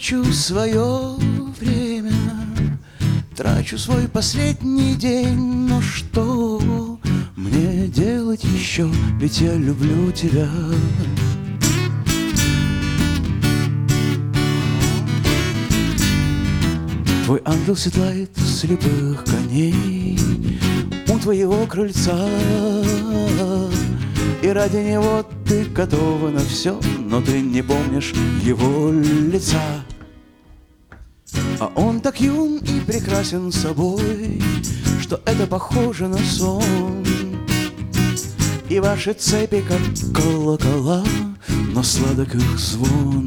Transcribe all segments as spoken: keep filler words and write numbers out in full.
Трачу свое время, трачу свой последний день. Но что мне делать еще, ведь я люблю тебя. Твой ангел седлает слепых коней у твоего крыльца, и ради него ты готова на все, но ты не помнишь его лица. А он так юн и прекрасен собой, что это похоже на сон. И ваши цепи, как колокола, но сладок их звон.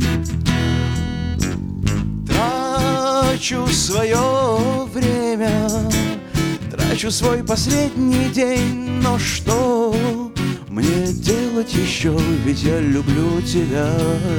Трачу свое время, трачу свой последний день. Но что мне делать еще, ведь я люблю тебя.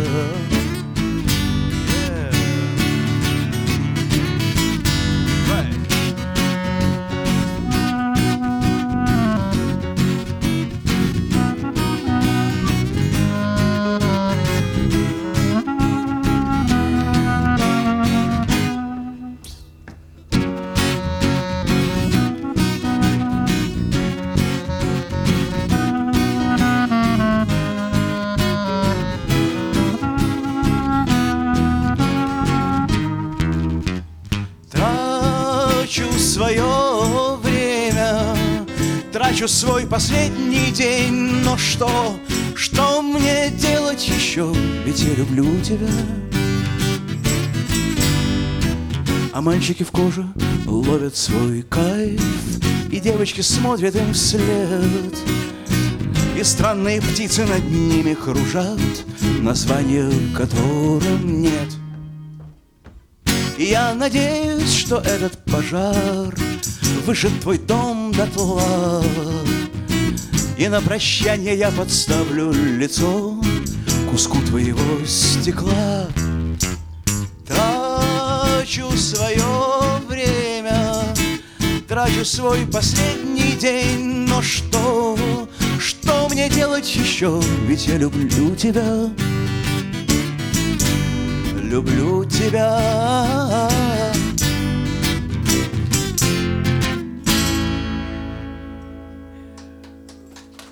Трачу свое время, трачу свой последний день. Но что, что мне делать еще, ведь я люблю тебя. А мальчики в коже ловят свой кайф, и девочки смотрят им вслед. И странные птицы над ними кружат, названия которым нет. И я надеюсь, что этот пожар выжжет твой дом дотла. И на прощание я подставлю лицо куску твоего стекла. Трачу свое время, трачу свой последний день. Но что, что мне делать еще, ведь я люблю тебя. Люблю тебя.